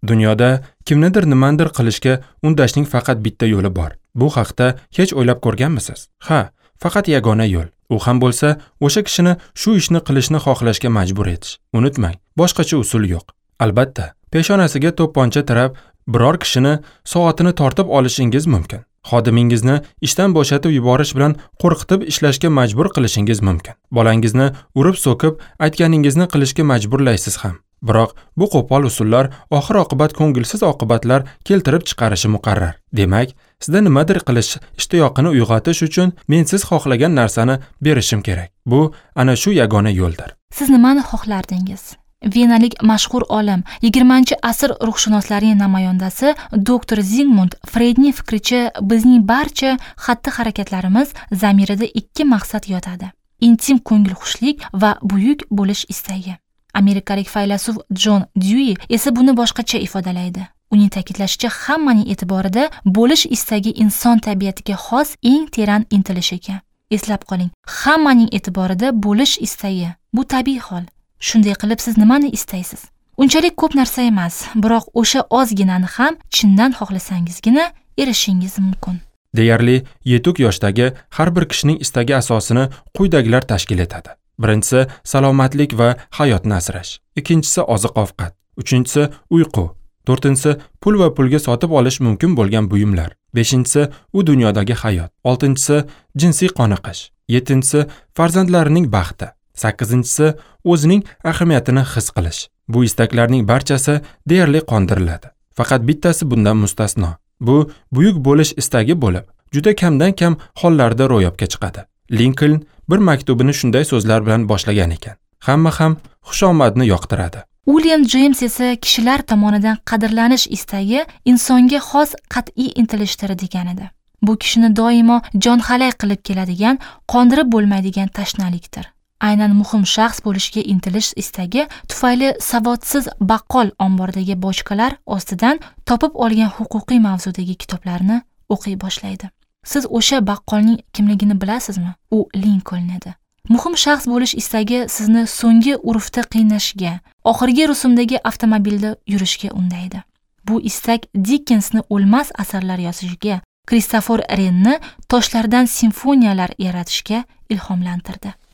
Dunyoda kimnidir nimadir qilishga undashning faqat bitta yo'li bor. Bu haqda hech o'ylab ko'rganmisiz? Ha, faqat yagona yo'l. U ham bo'lsa, o'sha kishini shu ishni qilishni xohlashga majbur etish. Unutmang, boshqacha usul yo'q. Albatta, peshonasiga to'pponcha tirab, biror kishini soatini tortib olishingiz mumkin. Xodimingizni ishdan bo'shatib yuborish bilan qo'rqitib ishlashga majbur qilishingiz mumkin. Bolangizni urib so'kib, aytganingizni qilishga majburlaysiz ham. Biroq bu qo'pol usullar oxir-oqibat ko'ngilsiz oqibatlar keltirib chiqarishi muqarrar. Demak, sizda nimadir qilish ishtiyoqini uyg'otish uchun men siz xohlagan narsani berishim kerak. Bu ana shu yagona yo'ldir. Siz nimani xohlardingiz? Venalik mashhur olim, 20-asr ruhshunoslarining namoyandasi doktor Zigmund Freydning fikricha, bizning barcha xatti-harakatlarimiz zamirida ikki maqsad yotadi: intim ko'ngilxushlik va buyuk bo'lish istagi. Amerikalik faylasuf John Dewey esa buni boshqacha ifodalaydi. Uning ta'kidlashicha, hammaning e'tiborida bo'lish istagi inson tabiatiga xos eng teran intilish ekan. Eslab qoling, hammaning e'tiborida bo'lish istagi bu tabiiy hol. Shunday qilib siz nimani istaysiz? Unchalik ko'p narsa emas, biroq o'sha ozginani ham chindan xohlasangizgina erishingiz mumkin. Deyarli yetuk yoshdagi har bir kishining istagi asosini quyidagilar tashkil etadi. Birinchisi salomatlik va hayotni asrash. Ikkinchisi oziq-ovqat. Uchinchisi uyqu. To'rtinchisi pul va pulga sotib olish mumkin bo'lgan buyumlar. Beshinchisi u dunyodagi hayot. Oltinchisi jinsiy qoniqish. Yettinchisi farzandlarining baxti. Sakkizinchisi o'zining ahamiyatini his qilish. Bu istaklarning barchasi deyarli qondiriladi. Faqat bittasi bundan mustasno. Bu buyuk bo'lish istagi bo'lib, juda kamdan kam hollarda ro'yobga chiqadi. Lincoln bir maktubini shunday so'zlar bilan boshlagan ekan: hamma ham xushomadni yoqtiradi. William James esa kishilar tomonidan qadrlanish istagi insonga xos qat'iy intilishdir degan edi. Bu kishini doimo jonxalay qilib keladigan, qondirib bo'lmaydigan tashnalikdir. Aynan muhim shaxs bo'lishga intilish istagi tufayli savodsiz baqqol ombordagi bochkalar ostidan topib olgan huquqiy mavzudagi kitoblarni o'qiy boshlaydi. Siz o'sha baqqolning kimligini bilasizmi? U Lincoln edi. Muhim shaxs bo'lish istagi sizni so'nggi urfda qiynashga, oxirgi rusumdagi avtomobilda yurishga undaydi. Bu istak Dickensni o'lmas asarlar yozishga, Kristofer Wrenni toshlardan simfoniyalar yaratishga ilhomlantirdi.